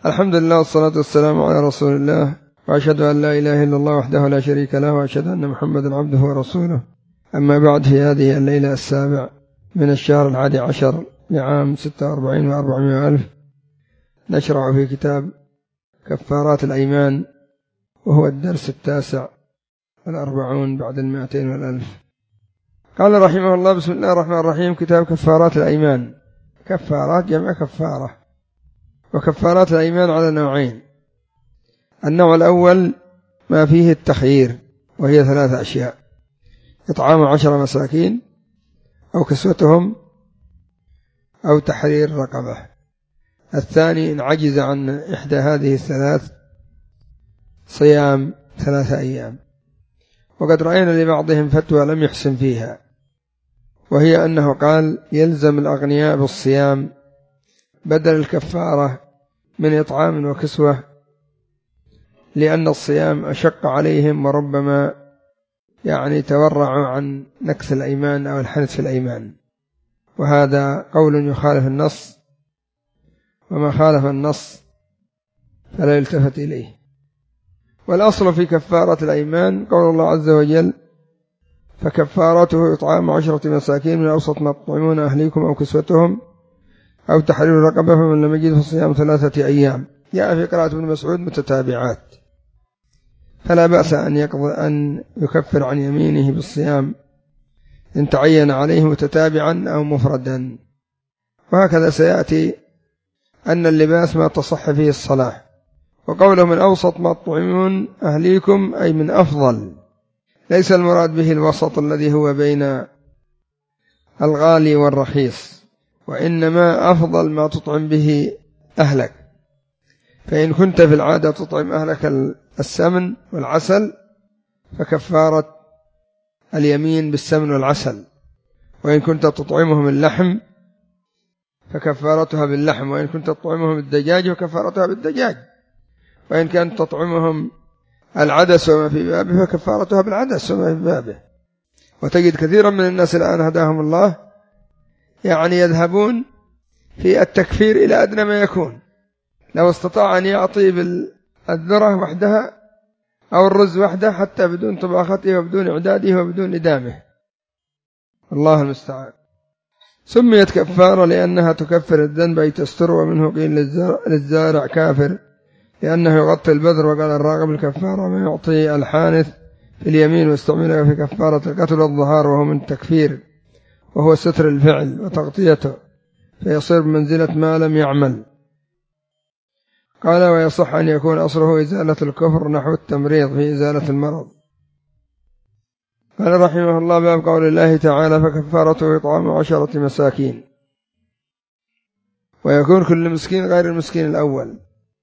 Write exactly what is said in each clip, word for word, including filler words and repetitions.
الحمد لله والصلاة والسلام على رسول الله، وأشهد أن لا إله إلا الله وحده لا شريك له، وأشهد أن محمدا عبده ورسوله. أما بعد، في هذه الليلة السابع من الشهر الحادي عشر لعام ستة وأربعين وأربعمائة ألف نشرع في كتاب كفارات الأيمان، وهو الدرس التاسع والأربعون بعد المائتين والألف. قال رحمه الله: بسم الله الرحمن الرحيم. كتاب كفارات الأيمان. كفارات جمع كفارة. وكفارات الأيمان على نوعين: النوع الأول ما فيه التخيير، وهي ثلاثة أشياء: إطعام عشر مساكين، أو كسوتهم، أو تحرير رقبة. الثاني إن عجز عن إحدى هذه الثلاث صيام ثلاثة أيام. وقد رأينا لبعضهم فتوى لم يحسن فيها، وهي أنه قال يلزم الأغنياء بالصيام بدل الكفارة من إطعام وكسوة، لأن الصيام أشق عليهم، وربما يعني تورعوا عن نكث الأيمان أو الحنث في الأيمان، وهذا قول يخالف النص، وما خالف النص فلا يلتفت إليه. والأصل في كفارة الأيمان قول الله عز وجل: فكفارته إطعام عشرة مساكين من أوسط ما تطعمون أهليكم أو كسوتهم أو تحرير رقبة، فمن لم يجد فصيام ثلاثة أيام. جاء في قراءة ابن مسعود متتابعات، فلا بأس أن يقضي أن يكفر عن يمينه بالصيام إن تعين عليه متتابعا أو مفردا. وهكذا سيأتي أن اللباس ما تصح فيه الصلاة. وقوله من أوسط ما تطعمون أهليكم أي من أفضل، ليس المراد به الوسط الذي هو بين الغالي والرخيص، وإنما أفضل ما تطعم به أهلك. فإن كنت في العادة تطعم أهلك السمن والعسل فكفارة اليمين بالسمن والعسل، وإن كنت تطعمهم اللحم فكفارتها باللحم، وإن كنت تطعمهم الدجاج فكفارتها بالدجاج، وإن كانت تطعمهم العدس وما في بابه فكفارتها بالعدس وما في بابه. وتجد كثيرا من الناس الآن هداهم الله يعني يذهبون في التكفير إلى أدنى ما يكون. لو استطاع أن يعطي بالذرة وحدها أو الرز وحده حتى بدون طباخته وبدون إعداده وبدون إدامه، الله المستعان. سميت كفارة لأنها تكفر الذنب أي تستر، ومنه قيل للزارع كافر لأنه يغطي البذر. وقال الراغب الكفارة ما يعطي الحانث في اليمين، واستعملها في كفارة القتل والظهار، وهو من التكفير، وهو ستر الفعل وتغطيته، فيصير بمنزلة ما لم يعمل. قال ويصح أن يكون أصله إزالة الكفر نحو التمريض في إزالة المرض. قال رحمه الله: باب قول الله تعالى: فكفارته إطعام عشرة مساكين. ويكون كل مسكين غير المسكين الأول،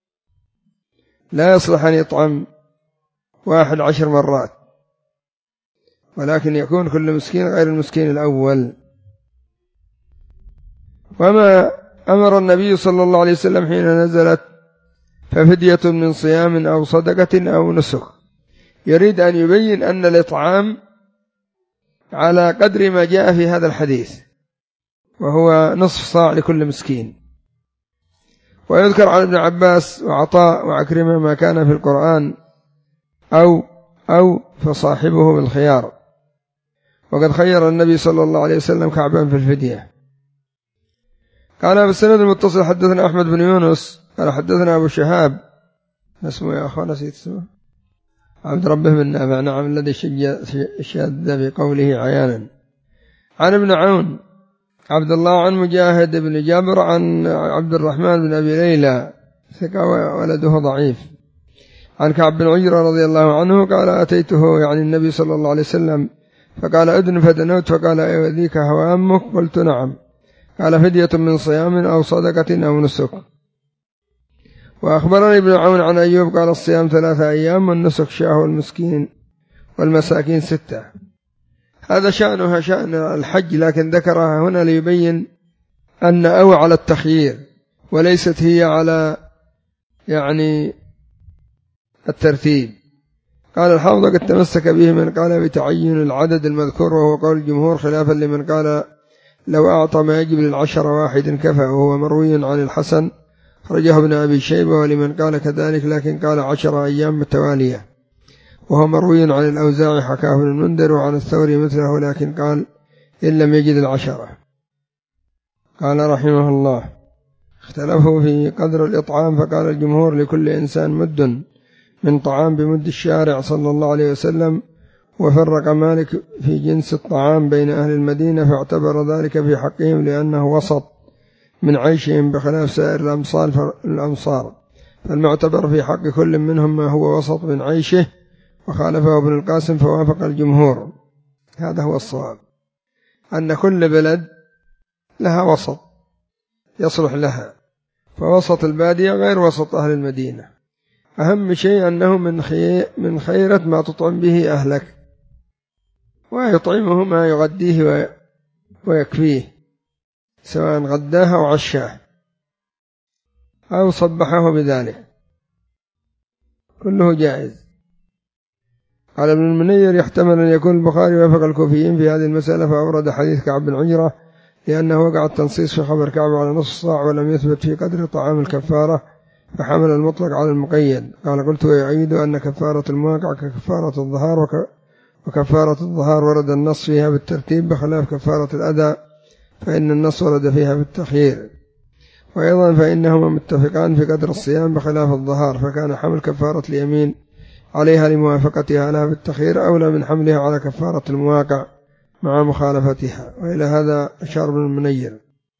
لا يصلح أن يطعم واحد عشر مرات، ولكن يكون كل مسكين غير المسكين الأول. وما أمر النبي صلى الله عليه وسلم حين نزلت ففدية من صيام أو صدقة أو نسك، يريد أن يبين أن الإطعام على قدر ما جاء في هذا الحديث، وهو نصف صاع لكل مسكين. ويذكر عن ابن عباس وعطاء وعكرمة ما كان في القرآن أو أو فصاحبه بالخيار، وقد خير النبي صلى الله عليه وسلم كعبا في الفدية. قال بالسند المتصل: حدثنا أحمد بن يونس قال حدثنا أبو شهاب، اسمه يا أخوان نسيت اسمه، عبد ربه بن نافع، نعم، الذي شاذ بقوله عيانا، عن ابن عون عبد الله عن مجاهد بن جابر عن عبد الرحمن بن أبي ليلى ثقة ولده ضعيف، عن كعب بن عجرة رضي الله عنه قال: أتيته يعني النبي صلى الله عليه وسلم فقال: أدن فدنوت، فقال: أيذيك هو أمك؟ قلت: نعم. قال: فدية من صيام أو صدقة أو نسك. وأخبرني ابن عون عن أيوب قال: الصيام ثلاثة أيام، والنسك شاه، والمسكين والمساكين ستة. هذا شأنها شأن الحج، لكن ذكرها هنا ليبين أن أو على التخيير، وليست هي على يعني الترتيب. قال الحافظ: قد تمسك به من قال بتعين العدد المذكور، وهو قول الجمهور، خلافا لمن قال لو أعطى ما يجب للعشر واحد كفى، وهو مروي عن الحسن خرجه ابن أبي شيبة ولمن قال كذلك، لكن قال عشر أيام متوالية، وهو مروي عن الأوزاعي حكاه ابن المنذر وعن الثوري مثله، لكن قال إن لم يجد العشرة. قال رحمه الله: اختلفوا في قدر الإطعام، فقال الجمهور لكل إنسان مد من طعام بمد الشارع صلى الله عليه وسلم، وفرق مالك في جنس الطعام بين أهل المدينة، فاعتبر ذلك في حقهم لأنه وسط من عيشهم بخلاف سائر الأمصار، فالمعتبر في حق كل منهم ما هو وسط من عيشه، وخالفه ابن القاسم فوافق الجمهور. هذا هو الصواب، أن كل بلد لها وسط يصلح لها، فوسط البادية غير وسط أهل المدينة. أهم شيء أنه من خي... من خيرة ما تطعم به أهلك، ويطعمه ما يغديه و... ويكفيه، سواء غداه أو عشاه أو صبحه بذلك، كله جائز. قال ابن المنير: يحتمل أن يكون البخاري وافق الكوفيين في هذه المسألة، فأورد حديث كعب بن عجرة لأنه وقع التنصيص في خبر كعب على نصف صاع ولم يثبت في قدر طعام الكفارة، فحمل المطلق على المقيد. قال: قلت: ويعيد أن كفارة المواقع ككفارة الظهار، وك... وكفارة الظهار ورد النص فيها بالترتيب بخلاف كفارة الأذى، فإن النص ورد فيها بالتخيير. وأيضا فإنهما متفقان في قدر الصيام بخلاف الظهار، فكان حمل كفارة اليمين عليها لموافقتها لها بالتخيير أولى من حملها على كفارة المواقع مع مخالفتها. وإلى هذا أشار ابن المنير.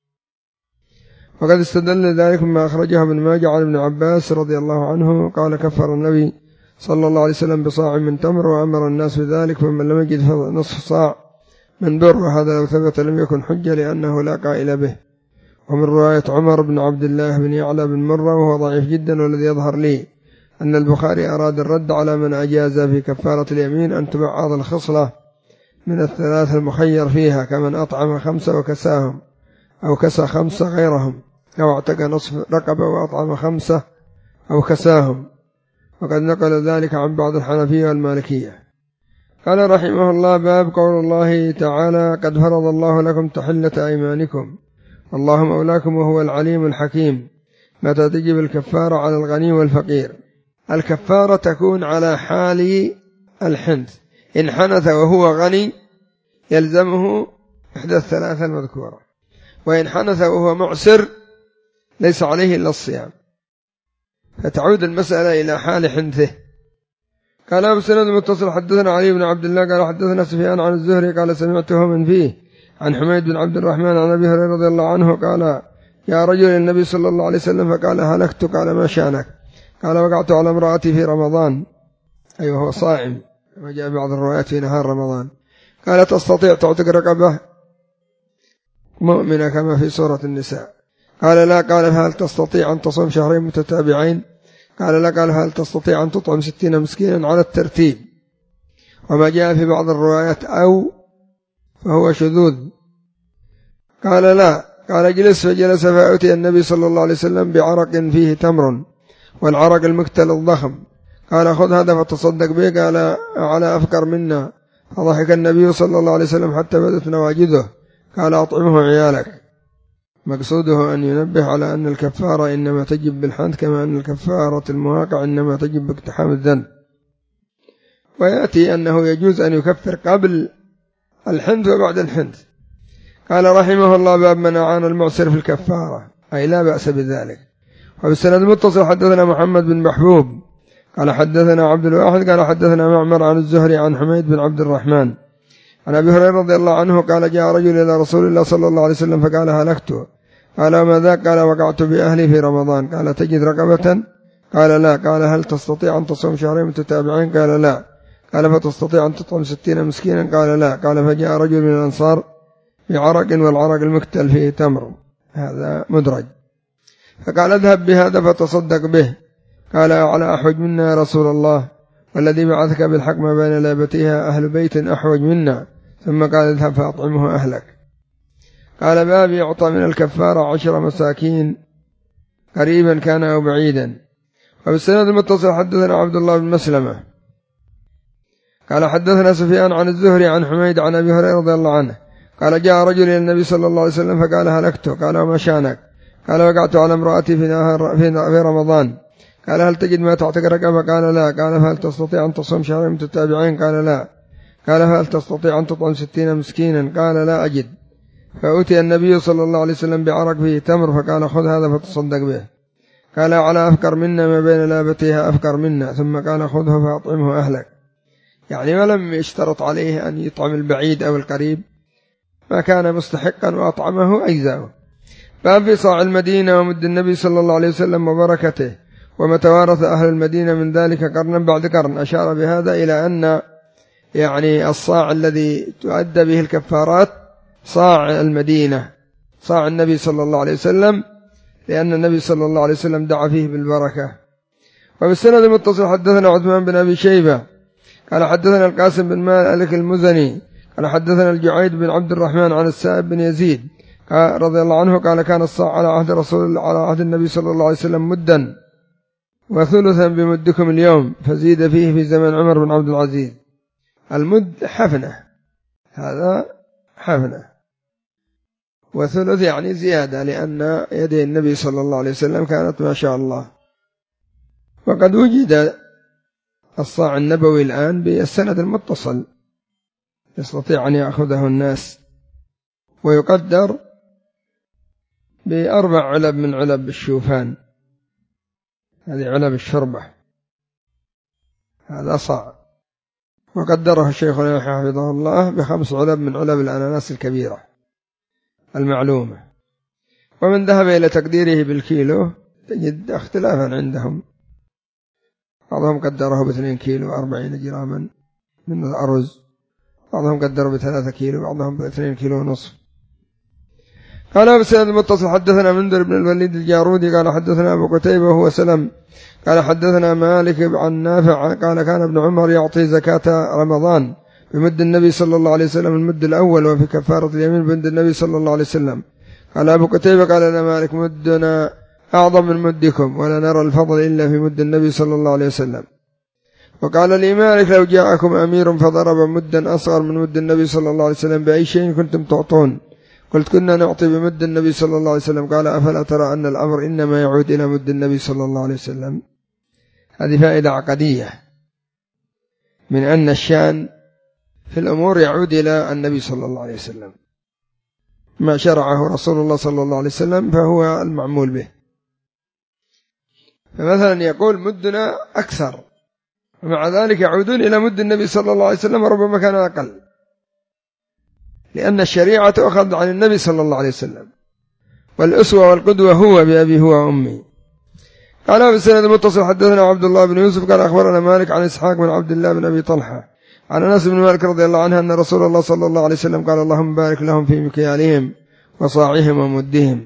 وقد استدل ذلك مما أخرجه ابن ماجه عن ابن عباس رضي الله عنه قال: كفر النبي صلى الله عليه وسلم بصاع من تمر، وأمر الناس بذلك، فمن لم يجد نصف صاع من بر، وهذا لو ثبت لم يكن حجة لأنه لا قائل به. ومن رواية عمر بن عبد الله بن يعلى بن مرة، وهو ضعيف جدا، والذي يظهر لي أن البخاري أراد الرد على من أجاز في كفارة اليمين أن تبعض الخصلة من الثلاث المخير فيها، كمن أطعم خمسة وكساهم، أو كسى خمسة غيرهم، أو اعتق نصف رقبة وأطعم خمسة أو كساهم، وقد نقل ذلك عن بعض الحنفية والمالكية. قال رحمه الله: باب قول الله تعالى: قد فرض الله لكم تحلة أيمانكم والله مولاكم وهو العليم الحكيم. متى تجب الكفارة على الغني والفقير؟ الكفارة تكون على حال الحنث، إن حنث وهو غني يلزمه إحدى الثلاثة المذكورة، وإن حنث وهو معسر ليس عليه إلا الصيام، فتعود المسألة إلى حال حنثه. قال أبو سند المتصل: حدثنا علي بن عبد الله قال حدثنا سفيان عن الزهري قال سمعته من فيه عن حميد بن عبد الرحمن عن أبي هريرة رضي الله عنه قال: يا رجل النبي صلى الله عليه وسلم، فقال: هلكت. قال: ما شأنك؟ قال: وقعت على امرأتي في رمضان، أي أيوة هو صائم، وجاء بعض الروايات في نهار رمضان. قال: تستطيع تعتق رقبة مؤمنة كما في سورة النساء؟ قال: لا. قال: هل تستطيع أن تصوم شهرين متتابعين؟ قال: لا. قال: هل تستطيع أن تطعم ستين مسكينا على الترتيب؟ وما جاء في بعض الروايات أو فهو شذوذ. قال: لا. قال: اجلس. فجلس، فأتي النبي صلى الله عليه وسلم بعرق فيه تمر، والعرق المكتل الضخم. قال: خذ هذا فتصدق به. قال: على أفقر منا. فضحك النبي صلى الله عليه وسلم حتى بدت نواجذه. قال: أطعمه عيالك. مقصوده أن ينبه على أن الكفارة إنما تجب بالحنث، كما أن الكفارة المواقع إنما تجب باقتحام الذنب. ويأتي أنه يجوز أن يكفر قبل الحنث وبعد الحنث. قال رحمه الله: باب من أعان المعسر في الكفارة، أي لا بأس بذلك. وبالسند المتصل حدثنا محمد بن محبوب قال حدثنا عبد الواحد قال حدثنا معمر عن الزهري عن حميد بن عبد الرحمن عن أبي هريرة رضي الله عنه قال: جاء رجل إلى رسول الله صلى الله عليه وسلم فقال: هلكت. قال: ما ذاك؟ قال: وقعت بأهلي في رمضان. قال: تجد رقبة؟ قال: لا. قال: هل تستطيع أن تصوم شهرين متتابعين؟ قال: لا. قال: فتستطيع أن تطعم ستين مسكينا؟ قال: لا. قال: فجاء رجل من الأنصار بعرق، والعرق المكتل فيه تمر، هذا مدرج، فقال: اذهب بهذا فتصدق به. قال: على أحوج منا يا رسول الله، والذي بعثك بالحق ما بين لابتيها أهل بيت أحوج منا. ثم قال: اذهب فأطعمه أهلك. قال: باب يعطى من الكفارة عشر مساكين قريبا كان أو بعيدا. وبالسند المتصل حدثنا عبد الله بن مسلمة قال حدثنا سفيان عن الزهري عن حميد عن أبي هريرة رضي الله عنه قال: جاء رجل إلى النبي صلى الله عليه وسلم فقال: هلكت. قال: وما شأنك؟ قال وقعت على امرأتي في نهار في رمضان، قال هل تجد ما تعتق رقبة؟ قال لا. قال فهل تستطيع أن تصوم شهرين متتابعين؟ قال لا. قال فهل تستطيع أن تطعم ستين مسكينا؟ قال لا أجد. فأتي النبي صلى الله عليه وسلم بعرق فيه تمر فقال خذ هذا فتصدق به. قال على أفكر منا ما بين لابتيها أفكر منا، ثم قال خذه فأطعمه أهلك. يعني ولم يشترط عليه أن يطعم البعيد أو القريب، ما كان مستحقا وأطعمه أجزاؤه. باب في صاع المدينة ومد النبي صلى الله عليه وسلم وبركته، ومتوارث أهل المدينة من ذلك قرنا بعد قرن. أشار بهذا إلى أن يعني الصاع الذي تؤدى به الكفارات صاع المدينة، صاع النبي صلى الله عليه وسلم، لأن النبي صلى الله عليه وسلم دعا فيه بالبركة. وبالسند المتصل حدثنا عثمان بن أبي شيبة قال حدثنا القاسم بن مالك المزني قال حدثنا الجعيد بن عبد الرحمن عن السائب بن يزيد رضي الله عنه قال كان الصاع على عهد رسول على عهد النبي صلى الله عليه وسلم مدا وثلثا بمدكم اليوم، فزيد فيه في زمن عمر بن عبد العزيز. المد حفنة، هذا حفنة، وثلث يعني زيادة، لأن يدي النبي صلى الله عليه وسلم كانت ما شاء الله. وقد وجد الصاع النبوي الآن بالسند المتصل يستطيع أن يأخذه الناس، ويقدر بأربع علب من علب الشوفان، هذه علب الشربة، هذا صاع. وقدره الشيخ حفظه الله بخمس علب من علب الأناناس الكبيرة المعلومة. ومن ذهب إلى تقديره بالكيلو تجد اختلافا عندهم، بعضهم قدره باثنين كيلو وأربعين جراما من الأرز، بعضهم قدره بثلاثة كيلو، بعضهم باثنين كيلو ونصف. قال بسند المتصل حدثنا منذر بن الوليد الجارودي قال حدثنا أبو قتيبة وهو سلم قال حدثنا مالك عن نافع قال كان ابن عمر يعطي زكاة رمضان بمد النبي صلى الله عليه وسلم المد الأول، وفي كفارة اليمين بمد النبي صلى الله عليه وسلم. قال أبو قتيبة قال لنا مالك مدنا أعظم من مدكم، ولا نرى الفضل إلا في مد النبي صلى الله عليه وسلم. وقال لي مالك لو جاءكم أمير فضرب مدا أصغر من مد النبي صلى الله عليه وسلم بأي شيء كنتم تعطون؟ قلت كنا نعطي بمد النبي صلى الله عليه وسلم. قال أفلا ترى أن الأمر إنما يعود إلى مد النبي صلى الله عليه وسلم؟ هذه فائدة عقدية من أن الشأن في الأمور يعود إلى النبي صلى الله عليه وسلم، ما شرعه رسول الله صلى الله عليه وسلم فهو المعمول به. فمثلا يقول مدنا أكثر، ومع ذلك يعودون إلى مد النبي صلى الله عليه وسلم وربما كان أقل، لأن الشريعة تؤخذ عن النبي صلى الله عليه وسلم، والأسوة والقدوة هو بأبي هو وأمي. قال بالسند المتصل حدثنا عبد الله بن يوسف قال أخبرنا مالك عن إسحاق بن عبد الله بن أبي طلحة عن أنس بن مالك رضي الله عنه أن رسول الله صلى الله عليه وسلم قال اللهم بارك لهم في مكيالهم وصاعهم ومدهم،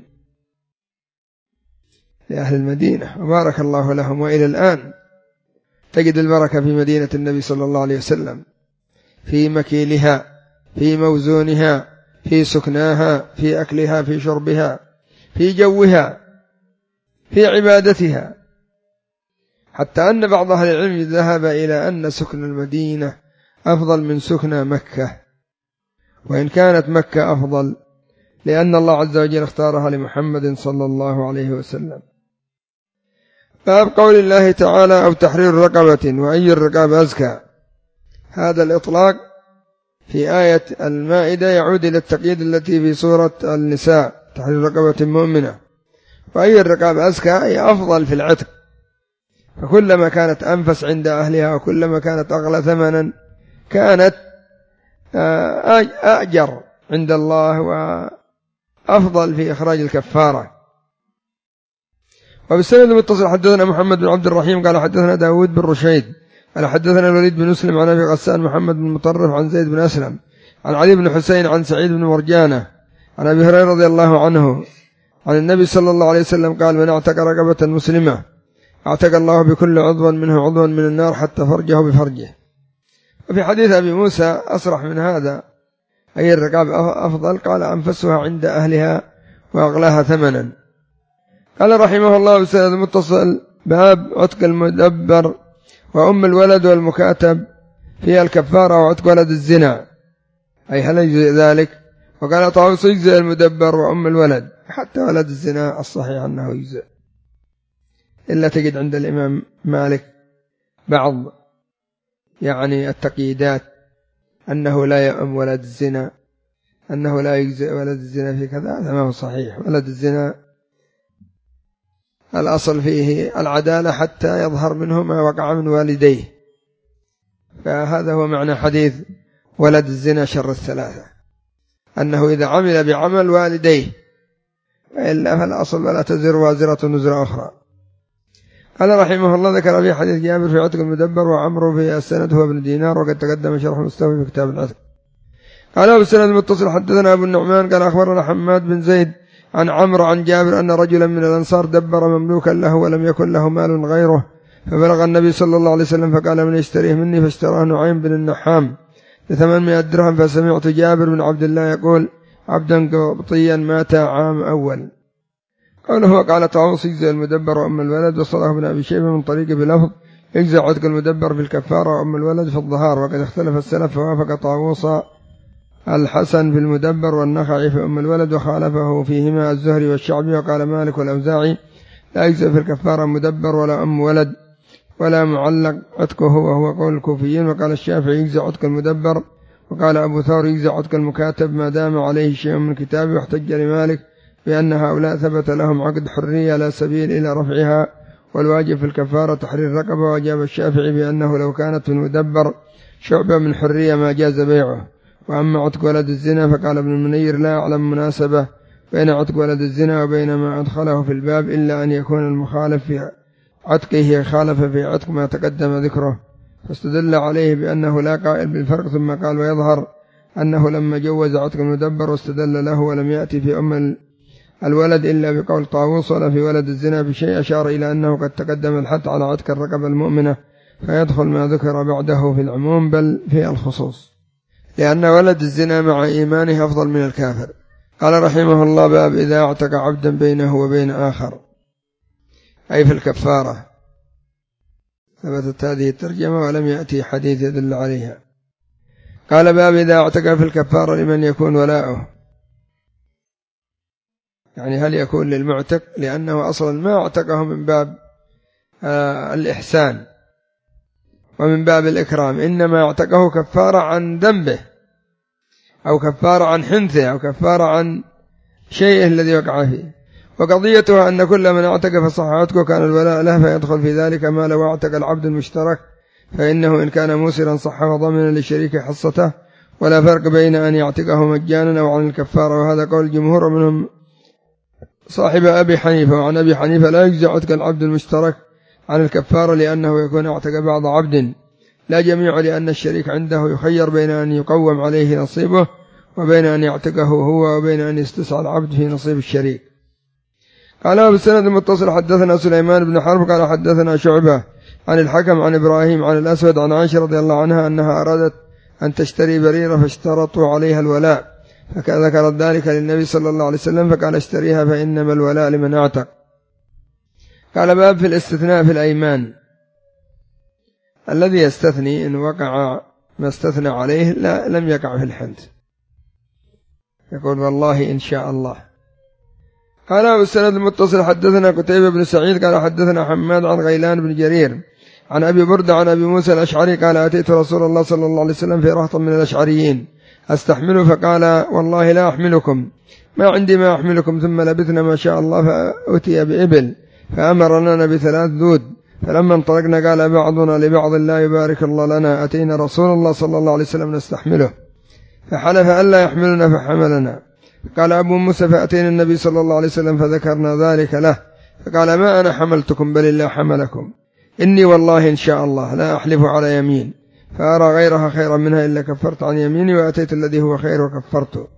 لأهل المدينة، وبارك الله لهم. وإلى الآن تجد البركة في مدينة النبي صلى الله عليه وسلم، في مكيلها، في موزونها، في سكناها، في أكلها، في شربها، في جوها، في عبادتها، حتى أن بعض أهل العلم ذهب إلى أن سكن المدينة أفضل من سكن مكة، وإن كانت مكة أفضل لأن الله عز وجل اختارها لمحمد صلى الله عليه وسلم. باب قول الله تعالى أو تحرير رقبة وأي الرقاب أزكى، هذا الإطلاق في آية المائدة يعود إلى التقييد التي في سورة النساء تحرير رقبة مؤمنة، وأي الرقاب أزكى أي أفضل في العتق، فكلما كانت أنفس عند أهلها وكلما كانت أغلى ثمنا كانت أأجر عند الله وأفضل في إخراج الكفارة. وبالسند المتصل حدثنا محمد بن عبد الرحيم قال حدثنا داود بن رشيد قال حدثنا الوليد بن مسلم عن أبي غسان محمد بن مطرف عن زيد بن أسلم عن علي بن حسين عن سعيد بن مرجانة عن أبي هريرة رضي الله عنه عن النبي صلى الله عليه وسلم قال من اعتق رقبة مسلمة اعتق الله بكل عضو منه عضوا من النار حتى فرجه بفرجه. وفي حديث أبي موسى أصرح من هذا، أي الرقاب أفضل؟ قال أنفسها عند أهلها وأغلاها ثمنا. قال رحمه الله بسند المتصل باب عتق المدبر وأم الولد والمكاتب فيها الكفارة وعتق ولد الزنا، أي هل يجزي ذلك؟ وقال طاووس يجزئ المدبر وأم الولد، حتى ولد الزنا الصحيح أنه يجزئ، إلا تجد عند الإمام مالك بعض يعني التقييدات أنه لا يؤم ولد الزنا، أنه لا يجزئ ولد الزنا في كذا، هذا ما هو صحيح. ولد الزنا الأصل فيه العدالة حتى يظهر منه ما وقع من والديه، فهذا هو معنى حديث ولد الزنا شر الثلاثة، أنه إذا عمل بعمل والديه وإلا فالأصل ولا تزر وازرة وزر أخرى. قال رحمه الله ذكر في حديث جابر في عتق المدبر وعمرو في السند هو ابن دينار، وقد تقدم شرح مستوفي في كتاب العتق. قال أبو السند المتصل حدثنا أبو النعمان قال أخبرنا حماد بن زيد عن عمرو عن جابر أن رجلا من الأنصار دبر مملوكا له ولم يكن له مال غيره، فبلغ النبي صلى الله عليه وسلم فقال من يشتريه مني، فاشتراه نعيم بن النحام بثمانمائة درهم. فسمعت جابر بن عبد الله يقول عبدا قبطيا مات عام أول. قوله وقال طاووس يجزئ المدبر وأم الولد، وصله ابن أبي شيبة من طريق بلفظ يجزئ عتق المدبر في الكفارة وأم الولد في الظهار، وقد اختلف السلف فوافق طاووس الحسن في المدبر والنخعي في أم الولد، وخالفه فيهما الزهري والشعبي، وقال مالك والأوزاعي لا يجزئ في الكفارة مدبر ولا أم ولد ولا معلق عتقه، وهو قول الكوفيين. وقال الشافعي يجزئ عتق المدبر، وقال أبو ثور يجزئ عتق المكاتب ما دام عليه شيء من كتابه، واحتج لمالك بأن هؤلاء ثبت لهم عقد حرية لا سبيل إلى رفعها، والواجب في الكفارة تحرير رقبة. وأجاب الشافعي بأنه لو كانت في المدبر شعبة من حرية ما جاز بيعه. وأما عتق ولد الزنا فقال ابن المنير لا أعلم مناسبة بين عتق ولد الزنا وبين ما أدخله في الباب، إلا أن يكون المخالف في عتقه خالف في عتق ما تقدم ذكره، فاستدل عليه بأنه لا قائل بالفرق، ثم قال ويظهر أنه لما جوز عتق المدبر واستدل له ولم يأتي في أم الولد إلا بقول طاووس ولا في ولد الزنا بشيء، أشار إلى أنه قد تقدم الحث على عتق الرقبة المؤمنة، فيدخل ما ذكر بعده في العموم بل في الخصوص، لأن ولد الزنا مع إيمانه أفضل من الكافر. قال رحمه الله باب إذا اعتق عبدا بينه وبين آخر، أي في الكفارة. ثبتت هذه الترجمة ولم يأتي حديث يدل عليها. قال باب إذا اعتق في الكفارة لمن يكون ولاؤه، يعني هل يكون للمعتق، لأنه أصلا ما اعتقه من باب آه الإحسان ومن باب الإكرام، إنما اعتقه كفارة عن ذنبه أو كفارة عن حنثه أو كفارة عن شيء الذي وقع فيه. وقضيتها أن كل من اعتق فصح عتقه كان الولاء له، فيدخل في ذلك ما لو اعتق العبد المشترك، فإنه إن كان موسرا صح وضمن للشريك حصته، ولا فرق بين أن يعتقه مجانا أو عن الكفارة، وهذا قول الجمهور ومنهم صاحب أبي حنيفة. وعن أبي حنيفة لا يجزي عتق العبد المشترك عن الكفارة، لأنه يكون اعتق بعض عبد لا جميع، لأن الشريك عنده يخير بين أن يقوم عليه نصيبه وبين أن يعتقه هو وبين أن يستسعى العبد في نصيب الشريك. قال أبو السند المتصل حدثنا سليمان بن حرب قال حدثنا شعبة عن الحكم عن إبراهيم عن الأسود عن عائشة رضي الله عنها أنها أرادت أن تشتري بريرة فاشترطوا عليها الولاء، فذكرت ذلك للنبي صلى الله عليه وسلم فقال اشتريها فإنما الولاء لمن اعتق. قال باب في الاستثناء في الأيمان، الذي يستثني إن وقع ما استثنى عليه لا لم يقع في الحنث، يقول والله إن شاء الله. قال أبو السند المتصل حدثنا قتيبة بن سعيد قال حدثنا حماد عن غيلان بن جرير عن أبي بردة عن أبي موسى الأشعري قال أتيت رسول الله صلى الله عليه وسلم في رهط من الأشعريين أستحمله، فقال والله لا أحملكم، ما عندي ما أحملكم. ثم لبثنا ما شاء الله فأتي بإبل فأمرنا بثلاث ذود، فلما انطلقنا قال بعضنا لبعض لا يبارك الله لنا، أتينا رسول الله صلى الله عليه وسلم نستحمله فحلف ألا يحملنا فحملنا. قال أبو موسى فأتينا النبي صلى الله عليه وسلم فذكرنا ذلك له، فقال ما أنا حملتكم بل الله حملكم، إني والله إن شاء الله لا أحلف على يمين فأرى غيرها خيرا منها إلا كفرت عن يميني وأتيت الذي هو خير وكفرته.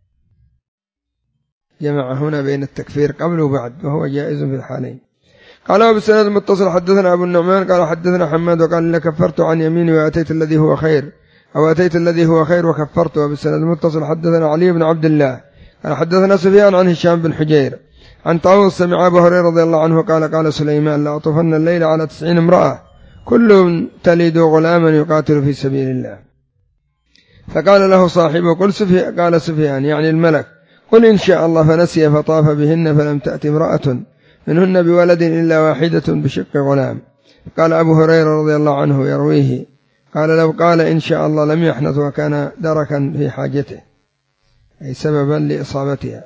جمع هنا بين التكفير قبل وبعد وهو جائز في الحالين. قال أبو السند المتصل حدثنا أبو النعمان قال حدثنا حماد وقال إلا كفرت عن يميني وأتيت الذي هو خير أو أتيت الذي هو خير وكفرته. أبو السند المتصل حدثنا علي بن عبد الله قال حدثنا سفيان عن هشام بن حجير عن طاووس سمع أبو هريرة رضي الله عنه قال قال سليمان لا أطوفن الليل على تسعين امرأة كل تلد غلاما يقاتل في سبيل الله. فقال له صاحبه قل سفيان، قال سفيان يعني الملك قل إن شاء الله، فنسي فطاف بهن فلم تأت امرأة منهن بولد إلا واحدة بشق غلام. قال أبو هريرة رضي الله عنه يرويه قال لو قال إن شاء الله لم يحنث وكان دركا في حاجته، أي سببا لإصابتها.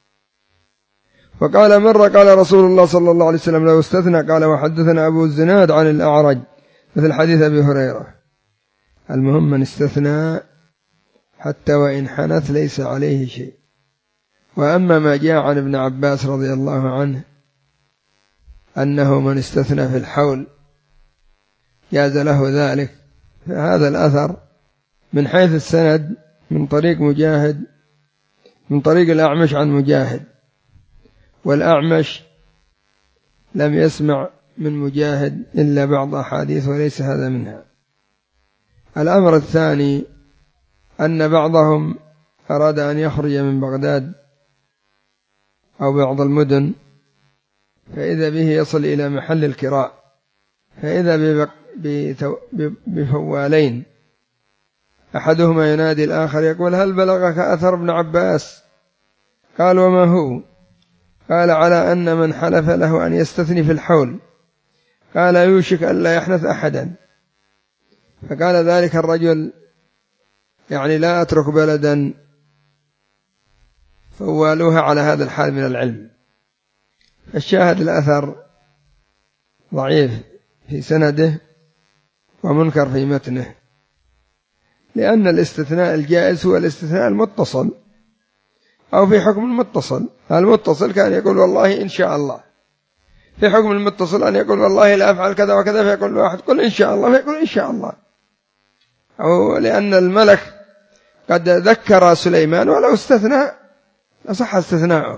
وقال مرة قال رسول الله صلى الله عليه وسلم لو استثنى، قال وحدثنا أبو الزناد عن الأعرج مثل حديث أبي هريرة. المهم من استثنى حتى وإن حنث ليس عليه شيء. وأما ما جاء عن ابن عباس رضي الله عنه أنه من استثنى في الحول جاز له ذلك، فهذا الأثر من حيث السند من طريق مجاهد، من طريق الأعمش عن مجاهد، والأعمش لم يسمع من مجاهد إلا بعض أحاديث وليس هذا منها. الأمر الثاني أن بعضهم أراد أن يخرج من بغداد أو بعض المدن، فإذا به يصل إلى محل الكراء، فإذا بفوالين أحدهما ينادي الآخر يقول هل بلغك أثر ابن عباس؟ قال وما هو؟ قال على أن من حلف له أن يستثني في الحول قال يوشك أن لا يحنث أحدا. فقال ذلك الرجل يعني لا أترك بلدا فوالوها على هذا الحال من العلم. الشاهد الأثر ضعيف في سنده ومنكر في متنه، لأن الاستثناء الجائز هو الاستثناء المتصل أو في حكم المتصل. المتصل كان يقول والله إن شاء الله، في حكم المتصل أن يقول والله لا أفعل كذا وكذا، فيقول واحد قل إن شاء الله فيقول إن شاء الله، أو لأن الملك قد ذكر سليمان ولو استثنى لصح استثناؤه.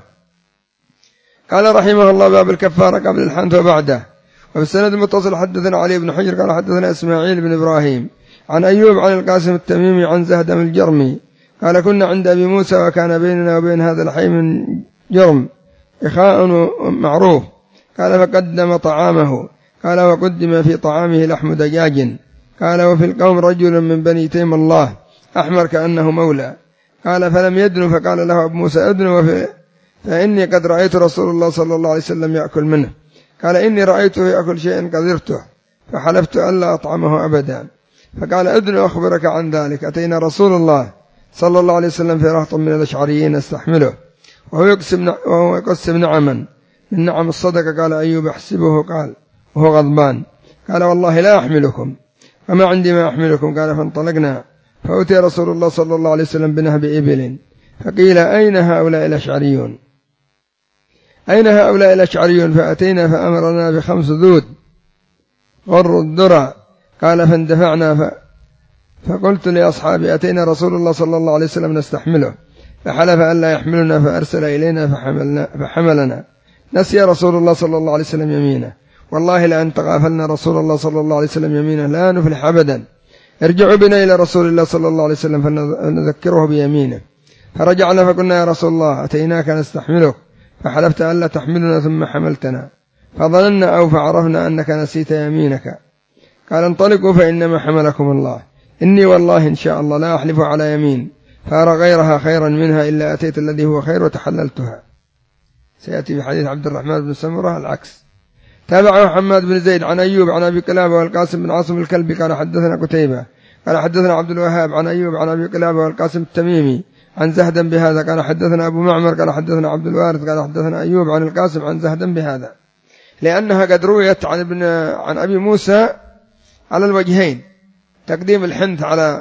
قال رحمه الله باب الكفارة قبل الحنث وبعده. وفي السند المتصل حدثنا علي بن حجر قال حدثنا إسماعيل بن إبراهيم عن أيوب عن القاسم التميمي عن زهدم الجرمي قال كنا عند أبي موسى وكان بيننا وبين هذا الحي من جرم إخاء معروف. قال فقدم طعامه، قال وقدم في طعامه لحم دجاج. قال وفي القوم رجل من بني تيم الله أحمر كأنه مولى. قال فلم يدن، فقال له أبو موسى ادن فإني قد رأيت رسول الله صلى الله عليه وسلم يأكل منه. قال إني رأيته يأكل شيئا قذرته فحلفت ألا أطعمه أبدا. فقال ادن أخبرك عن ذلك، أتينا رسول الله صلى الله عليه وسلم في رهط من الأشعريين استحمله وهو يقسم, وهو يقسم نعما من نعم الصدقة. قال أيوب احسبه، قال وهو غضبان قال والله لا أحملكم وما عندي ما أحملكم. قال فانطلقنا فأتي رسول الله صلى الله عليه وسلم بنهب إبل فقيل أين هؤلاء الأشعريون؟ أين هؤلاء الأشعريون؟ فأتينا فأمرنا بخمس ذود غر الذرى. قال فاندفعنا ف... فقلت لأصحابي أتينا رسول الله صلى الله عليه وسلم نستحمله فحلف أن لا يحملنا فأرسل إلينا فحملنا, فحملنا. نسي رسول الله صلى الله عليه وسلم يمينه، والله لأن تغافلنا رسول الله صلى الله عليه وسلم يمينه لا نفلح أبدا. ارجعوا بنا إلى رسول الله صلى الله عليه وسلم فنذكره بيمينه. فرجعنا فقلنا يا رسول الله أتيناك نستحملك فحلفت أن لا تحملنا ثم حملتنا، فظننا أو فعرفنا أنك نسيت يمينك. قال انطلقوا فإنما حملكم الله، إني والله إن شاء الله لا أحلف على يمين فأرى غيرها خيرا منها إلا أتيت الذي هو خير وتحللتها. سيأتي في حديث عبد الرحمن بن سمرة العكس. تابعه حماد بن زيد عن أيوب عن أبي قلابة والقاسم بن عاصم الكلبي قال حدثنا قتيبة قال حدثنا عبد الوهاب عن أيوب عن أبي قلابة والقاسم التميمي عن زهدم بهذا. قال حدثنا أبو معمر قال حدثنا عبد الوارث قال حدثنا أيوب عن القاسم عن زهدم بهذا، لأنها قد رويت عن ابن عن أبي موسى على الوجهين، تقديم الحنث على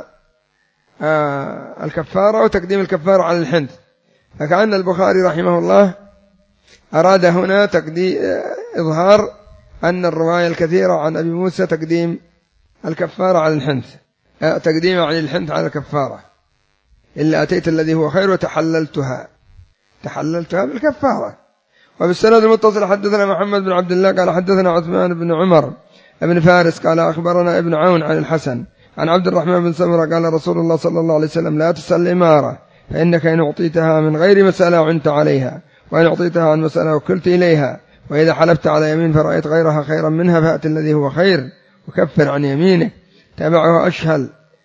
آه الكفارة وتقديم الكفارة على الحنث. فكأن البخاري رحمه الله أراد هنا تقديم إظهار أن الرواية الكثيرة عن أبي موسى تقديم الكفارة على الحنث، آه تقديم عن الحنث على الكفارة. إلا أتيت الذي هو خير وتحللتها، تحللتها بالكفارة. وبالسند المتصل حدثنا محمد بن عبد الله قال حدثنا عثمان بن عمر ابن فارس قال أخبرنا ابن عون عن الحسن عن عبد الرحمن بن سمرة قال رسول الله صلى الله عليه وسلم لا تسأل الإمارة فإنك إن أعطيتها من غير مسألة وعنت عليها، وإن أعطيتها عن مسألة وكلت إليها، وإذا حلفت على يمين فرأيت غيرها خيرا منها فأت الذي هو خير وكفر عن يمينك. تابعه أشهل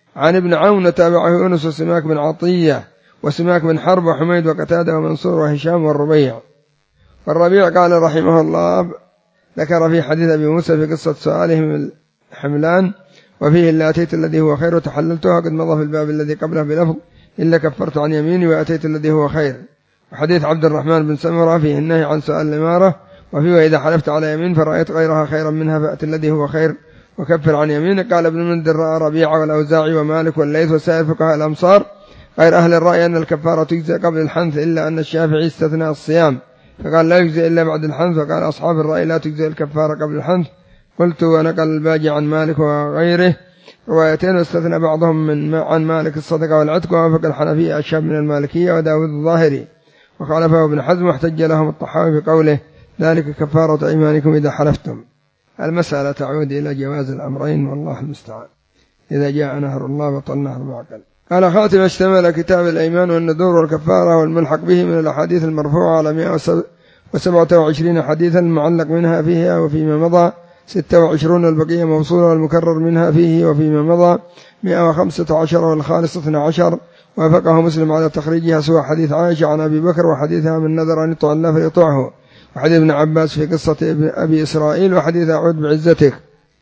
عن ابن عون تابعه يونس وسماك بن عطية وسماك بن حرب وحميد وقتادة ومنصور وهشام والربيع. والربيع قال رحمه الله ذكر في حديث أبي موسى في قصة سؤالهم الحملان وفيه إلا أتيت الذي هو خير وتحللتها قد مضى في الباب الذي قبله بلفظ إلا كفرت عن يميني وأتيت الذي هو خير. وحديث عبد الرحمن بن سمرة فيه النهي عن سؤال الإمارة وفيه وإذا حلفت على يمين فرأيت غيرها خيرا منها فأت الذي هو خير وكفر عن يمينك. قال ابن المنذر رأى ربيعة والأوزاعي ومالك والليث وسائر فقهاء الأمصار غير أهل الرأي أن الكفارة تجزئ قبل الحنث إلا أن الشافعي استثنى الصيام فقال لا يجزئ إلا بعد الحنث. وقال أصحاب الرأي لا تجزئ الكفارة قبل الحنث. قلت ونقل الباجي عن مالك وغيره روايتين واستثنى بعضهم من عن مالك الصدقة والعتق ووافق الحنفية أشهب من المالكية وداود الظاهري وخالفه ابن حزم واحتج لهم الطحاوي بقوله ذلك كفارة أيمانكم إذا حلفتم. المسألة تعود إلى جواز الأمرين والله المستعان. إذا جاء نهر الله بطل نهر معقل. قال خاتم اشتمل كتاب الأيمان والنذور والكفارة والملحق به من الأحاديث المرفوعة على مئة وسبعة وعشرين حديثا المعلق منها فيها وفيما مضى ستة وعشرون البقية موصولة والمكرر منها فيه وفيما مضى مئة وخمسة عشر والخالص اثنى عشر. وافقه مسلم على تخريجها سوى حديث عائشة عن أبي بكر وحديثها من نذر أن يطع الله فيطعه وحديث ابن عباس في قصة أبي إسرائيل وحديث أعود بعزتك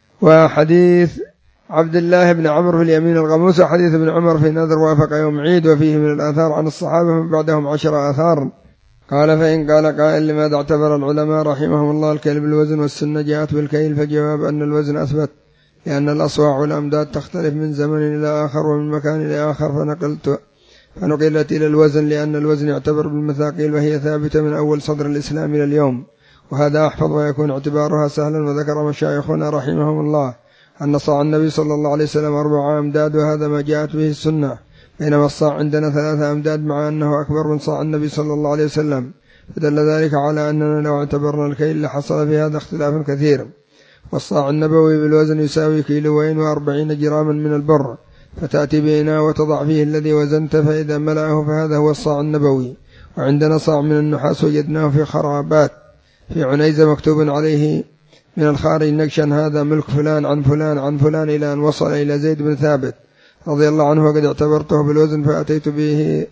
وحديث عبد الله بن عمرو في اليمين الغموس وحديث ابن عمر في نذر وافق يوم عيد. وفيه من الآثار عن الصحابة من بعدهم عشر آثار. قال فإن قال قائل لماذا اعتبر العلماء رحمهم الله الكيل بالوزن والسنة جاءت بالكيل؟ فجواب أن الوزن أثبت لأن الأصواع والأمداد تختلف من زمن إلى آخر ومن مكان إلى آخر فنقلت فنقلت إلى الوزن لأن الوزن يعتبر بالمثاقيل وهي ثابتة من أول صدر الإسلام إلى اليوم وهذا أحفظ ويكون اعتبارها سهلا. وذكر مشايخنا رحمهم الله أن صاع النبي صلى الله عليه وسلم أربع أمداد وهذا ما جاءت به السنة بينما الصاع عندنا ثلاثة أمداد مع أنه أكبر من صاع النبي صلى الله عليه وسلم فدل ذلك على أننا لو اعتبرنا الكيل لحصل في هذا اختلاف كثير. والصاع النبوي بالوزن يساوي كيلوين وأربعين جراما من البر فتأتي بإناء وتضع فيه الذي وزنت فإذا ملأه فهذا هو الصاع النبوي. وعندنا صاع من النحاس وجدناه في خرابات في عنيزة مكتوب عليه من الخارج نقشا هذا ملك فلان عن فلان عن فلان إلى أن وصل إلى زيد بن ثابت رضي الله عنه وقد اعتبرته بالوزن فأتيت به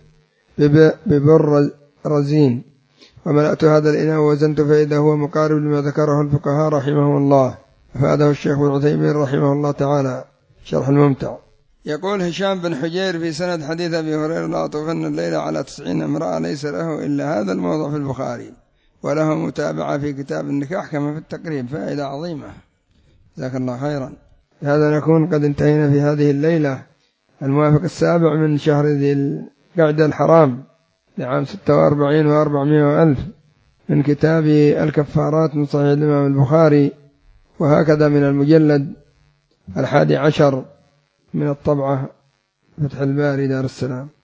ببر رزين وملأت هذا الإناء ووزنت فإذا هو مقارب لما ذكره الفقهاء رحمه الله. فهذا الشيخ ابن عثيمين رحمه الله تعالى شرح الممتع. يقول هشام بن حجير في سند حديث أبي هريرة لا أطوفن الليلة على تسعين امرأة ليس له إلا هذا الموضع في البخاري وله متابعة في كتاب النكاح كما في التقريب فائدة عظيمة جزاك الله خيرا. هذا نكون قد انتهينا في هذه الليلة الموافق السابع من شهر ذي القعدة الحرام لعام ستة وأربعين وأربعمائة وألف من كتاب الكفارات من صحيح الإمام البخاري وهكذا من المجلد الحادي عشر من الطبعة فتح الباري دار السلام.